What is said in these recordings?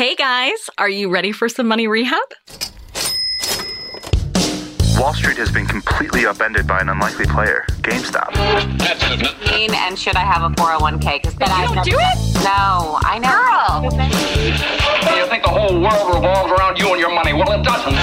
Hey guys, are you ready for some money rehab? Wall Street has been completely upended by an unlikely player, GameStop. And should I have a 401k? But you don't do it? No, I know. Girl! You think the whole world revolves around you and your money? Well, it doesn't.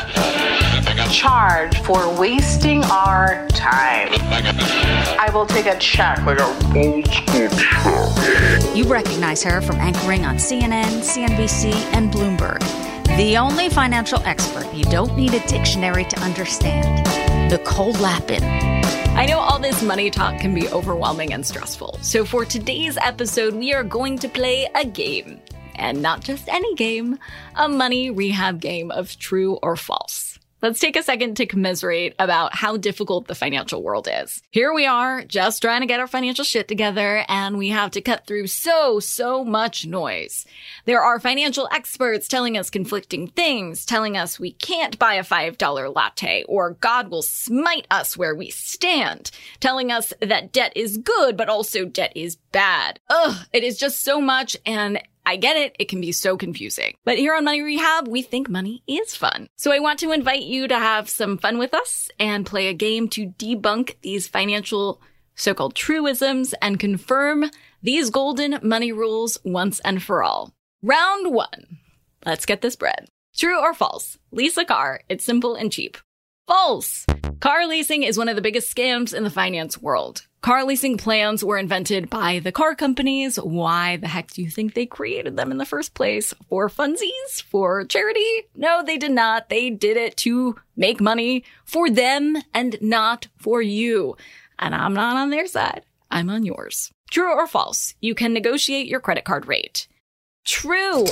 Charge for wasting our time. I will take a check like a old school check. You recognize her from anchoring on CNN, CNBC, and Bloomberg. The only financial expert you don't need a dictionary to understand. Nicole Lapin. I know all this money talk can be overwhelming and stressful. So for today's episode, we are going to play a game. And not just any game, a money rehab game of true or false. Let's take a second to commiserate about how difficult the financial world is. Here we are, just trying to get our financial shit together, and we have to cut through so much noise. There are financial experts telling us conflicting things, telling us we can't buy a $5 latte, or God will smite us where we stand, telling us that debt is good, but also debt is bad. It is just so much, and I get it. It can be so confusing. But here on Money Rehab, we think money is fun. So I want to invite you to have some fun with us and play a game to debunk these financial so-called truisms and confirm these golden money rules once and for all. Round 1. Let's get this bread. True or false? Lease a car. It's simple and cheap. False. Car leasing is one of the biggest scams in the finance world. Car leasing plans were invented by the car companies. Why the heck do you think they created them in the first place? For funsies? For charity? No, they did not. They did it to make money for them and not for you. And I'm not on their side. I'm on yours. True or false? You can negotiate your credit card rate. True.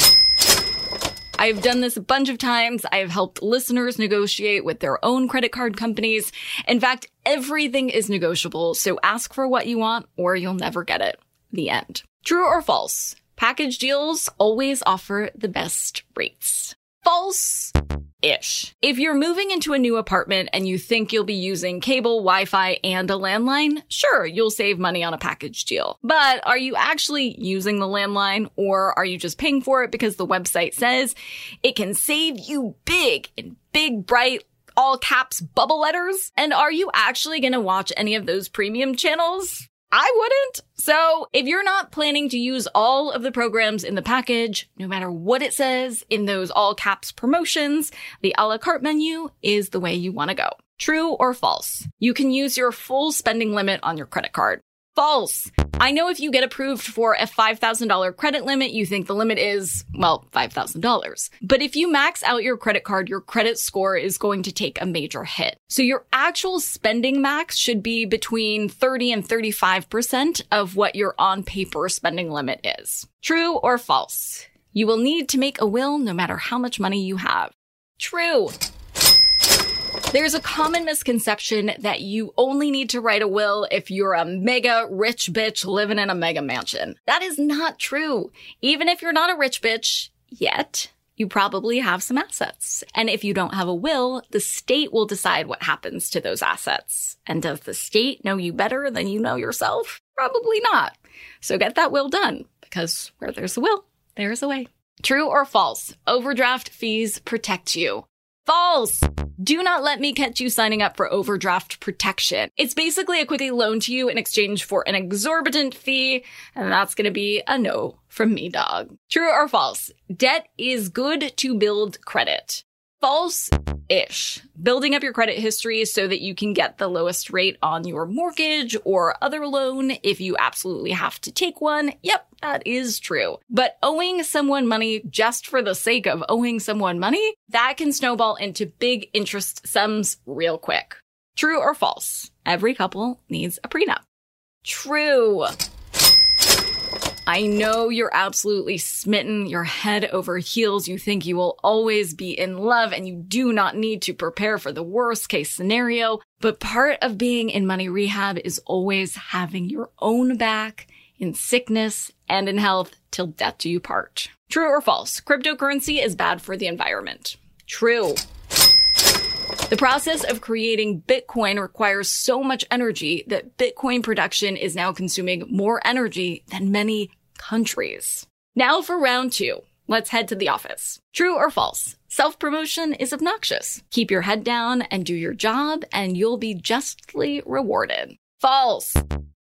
I've done this a bunch of times. I've helped listeners negotiate with their own credit card companies. In fact, everything is negotiable, so ask for what you want or you'll never get it. The end. True or false? Package deals always offer the best rates. False-ish. If you're moving into a new apartment and you think you'll be using cable, Wi-Fi, and a landline, sure, you'll save money on a package deal. But are you actually using the landline, or are you just paying for it because the website says it can save you big in big, bright, all caps bubble letters? And are you actually going to watch any of those premium channels? I wouldn't. So if you're not planning to use all of the programs in the package, no matter what it says in those all caps promotions, the a la carte menu is the way you want to go. True or false? You can use your full spending limit on your credit card. False. I know if you get approved for a $5,000 credit limit, you think the limit is, well, $5,000. But if you max out your credit card, your credit score is going to take a major hit. So your actual spending max should be between 30 and 35% of what your on paper spending limit is. True or false? You will need to make a will no matter how much money you have. True. There's a common misconception that you only need to write a will if you're a mega rich bitch living in a mega mansion. That is not true. Even if you're not a rich bitch yet, you probably have some assets. And if you don't have a will, the state will decide what happens to those assets. And does the state know you better than you know yourself? Probably not. So get that will done, because where there's a will, there's a way. True or false? Overdraft fees protect you. False! Do not let me catch you signing up for overdraft protection. It's basically a quickie loan to you in exchange for an exorbitant fee, and that's gonna be a no from me, dog. True or false? Debt is good to build credit. False-ish. Building up your credit history so that you can get the lowest rate on your mortgage or other loan if you absolutely have to take one. Yep, that is true. But owing someone money just for the sake of owing someone money, that can snowball into big interest sums real quick. True or false? Every couple needs a prenup. True. I know you're absolutely smitten, you're head over heels, you think you will always be in love, and you do not need to prepare for the worst case scenario. But part of being in money rehab is always having your own back in sickness and in health till death do you part. True or false? Cryptocurrency is bad for the environment. True. The process of creating Bitcoin requires so much energy that Bitcoin production is now consuming more energy than many countries. Now for round 2. let's head to the office. True or false? Self-promotion is obnoxious. Keep your head down and do your job, and you'll be justly rewarded. False.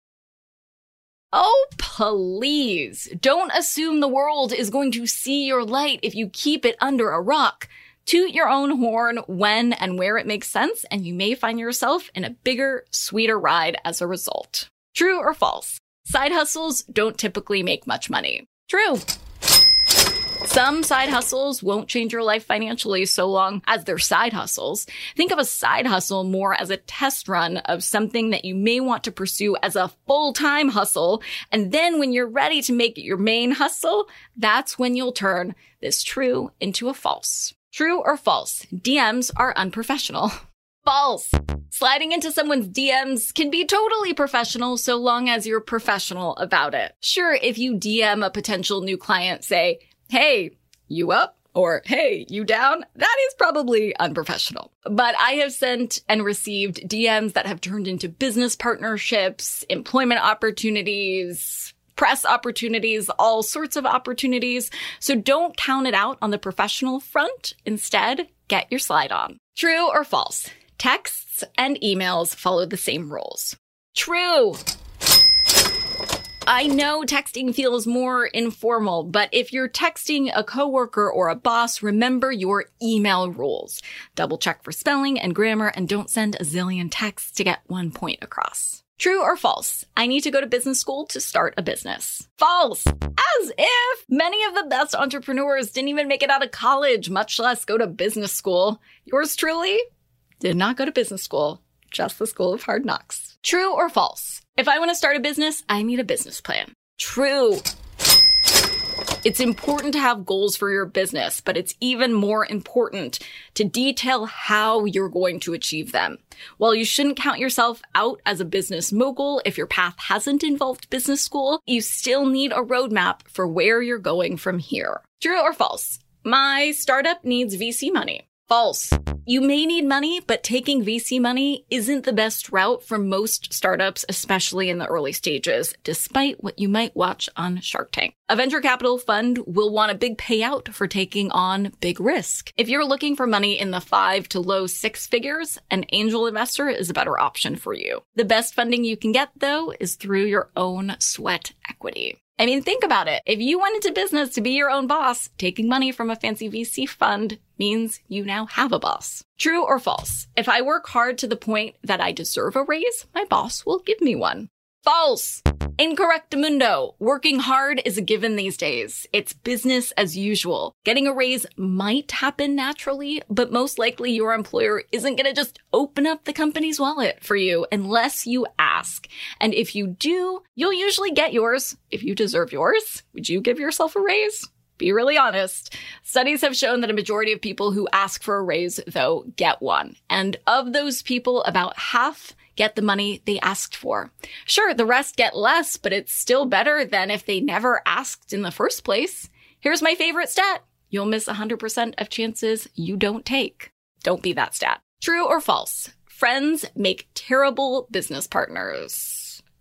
Oh, please. Don't assume the world is going to see your light if you keep it under a rock. Toot your own horn when and where it makes sense, and you may find yourself in a bigger, sweeter ride as a result. True or false? Side hustles don't typically make much money. True. Some side hustles won't change your life financially so long as they're side hustles. Think of a side hustle more as a test run of something that you may want to pursue as a full-time hustle. And then when you're ready to make it your main hustle, that's when you'll turn this true into a false. True or false? DMs are unprofessional. False. Sliding into someone's DMs can be totally professional so long as you're professional about it. Sure, if you DM a potential new client, say, "Hey, you up?" or "Hey, you down?" that is probably unprofessional. But I have sent and received DMs that have turned into business partnerships, employment opportunities, press opportunities, all sorts of opportunities. So don't count it out on the professional front. Instead, get your slide on. True or false? Texts and emails follow the same rules. True. I know texting feels more informal, but if you're texting a coworker or a boss, remember your email rules. Double check for spelling and grammar, and don't send a zillion texts to get one point across. True or false? I need to go to business school to start a business. False. As if many of the best entrepreneurs didn't even make it out of college, much less go to business school. Yours truly did not go to business school, just the School of Hard Knocks. True or false? If I want to start a business, I need a business plan. True. It's important to have goals for your business, but it's even more important to detail how you're going to achieve them. While you shouldn't count yourself out as a business mogul if your path hasn't involved business school, you still need a roadmap for where you're going from here. True or false? My startup needs VC money. False. You may need money, but taking VC money isn't the best route for most startups, especially in the early stages, despite what you might watch on Shark Tank. A venture capital fund will want a big payout for taking on big risk. If you're looking for money in the 5 to low 6 figures, an angel investor is a better option for you. The best funding you can get, though, is through your own sweat equity. I mean, think about it. If you went into business to be your own boss, taking money from a fancy VC fund means you now have a boss. True or false? If I work hard to the point that I deserve a raise, my boss will give me one. False. Incorrectamundo. Working hard is a given these days. It's business as usual. Getting a raise might happen naturally, but most likely your employer isn't going to just open up the company's wallet for you unless you ask. And if you do, you'll usually get yours. If you deserve yours, would you give yourself a raise? Be really honest. Studies have shown that a majority of people who ask for a raise, though, get one. And of those people, about half get the money they asked for. Sure, the rest get less, but it's still better than if they never asked in the first place. Here's my favorite stat. You'll miss 100% of chances you don't take. Don't be that stat. True or false? Friends make terrible business partners.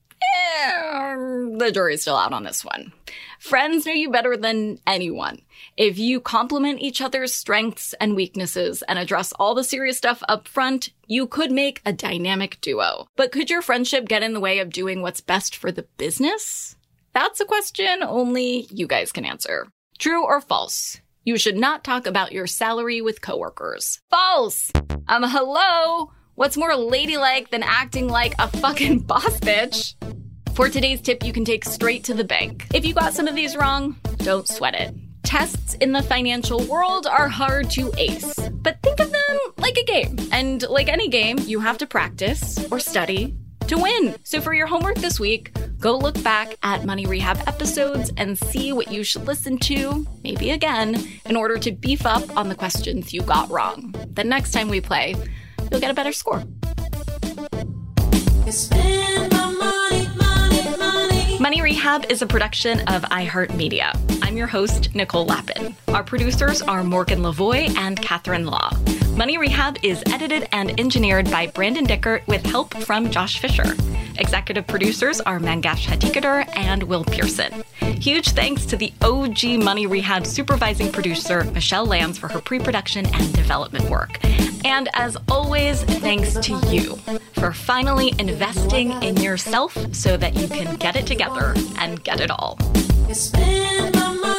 The jury's still out on this one. Friends know you better than anyone. If you complement each other's strengths and weaknesses and address all the serious stuff up front, you could make a dynamic duo. But could your friendship get in the way of doing what's best for the business? That's a question only you guys can answer. True or false? You should not talk about your salary with coworkers. False! Hello? What's more ladylike than acting like a fucking boss bitch? For today's tip, you can take straight to the bank. If you got some of these wrong, don't sweat it. Tests in the financial world are hard to ace, but think of them like a game. And like any game, you have to practice or study to win. So for your homework this week, go look back at Money Rehab episodes and see what you should listen to, maybe again, in order to beef up on the questions you got wrong. The next time we play, you'll get a better score. Money Rehab is a production of iHeartMedia. I'm your host, Nicole Lappin. Our producers are Morgan Lavoie and Catherine Law. Money Rehab is edited and engineered by Brandon Dicker with help from Josh Fisher. Executive producers are Mangesh Hattikudur and Will Pearson. Huge thanks to the OG Money Rehab supervising producer, Michelle Lambs, for her pre-production and development work. And as always, thanks to you for finally investing in yourself so that you can get it together and get it all. Spend my money.